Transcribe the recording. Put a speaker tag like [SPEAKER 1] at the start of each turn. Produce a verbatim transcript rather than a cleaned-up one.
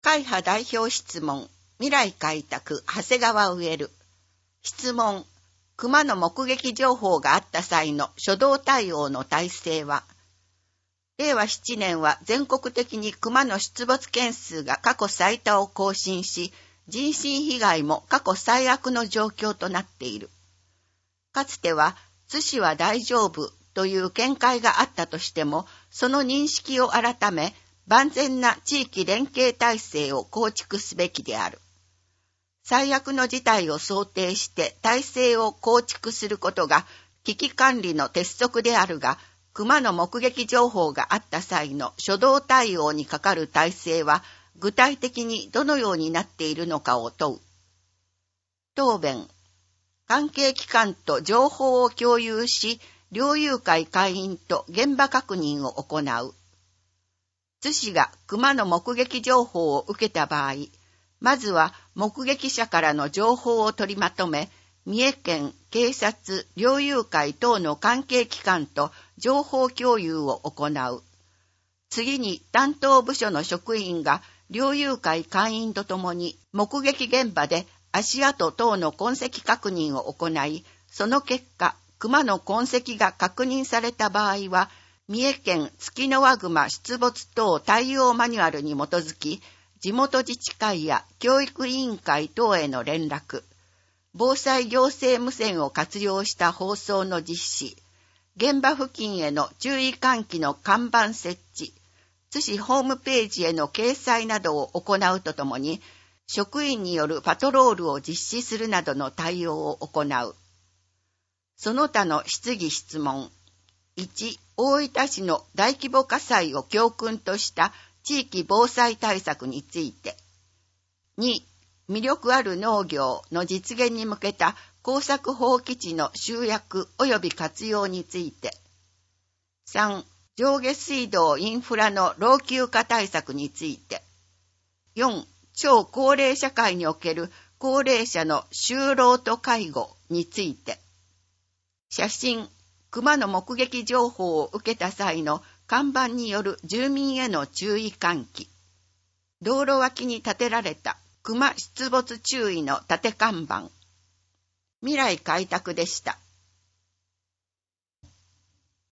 [SPEAKER 1] 会派代表質問、未来開拓、長谷川植える。質問、熊の目撃情報があった際の初動対応の体制は、れいわななねんは全国的に熊の出没件数が過去最多を更新し、人身被害も過去最悪の状況となっている。かつては、津市は大丈夫という見解があったとしても、その認識を改め、万全な地域連携体制を構築すべきである。最悪の事態を想定して体制を構築することが危機管理の鉄則であるが、熊の目撃情報があった際の初動対応にかかる体制は、具体的にどのようになっているのかを問う。答弁。関係機関と情報を共有し、猟友会会員と現場確認を行う。津市が熊の目撃情報を受けた場合、まずは目撃者からの情報を取りまとめ、三重県、警察、猟友会等の関係機関と情報共有を行う。次に担当部署の職員が猟友会会員とともに目撃現場で足跡等の痕跡確認を行い、その結果、熊の痕跡が確認された場合は、三重県ツキノワグマ出没等対応マニュアルに基づき、地元自治会や教育委員会等への連絡、防災行政無線を活用した放送の実施、現場付近への注意喚起の看板設置、津市ホームページへの掲載などを行うとともに、職員によるパトロールを実施するなどの対応を行う。その他の質疑質問。いち、大分市の大規模火災を教訓とした地域防災対策について。に、魅力ある農業の実現に向けた耕作放棄地の集約及び活用について。さん、上下水道インフラの老朽化対策について。よん、超高齢社会における高齢者の就労と介護について。写真、熊の目撃情報を受けた際の看板による住民への注意喚起。道路脇に建てられた熊出没注意の立て看板。未来開拓でした。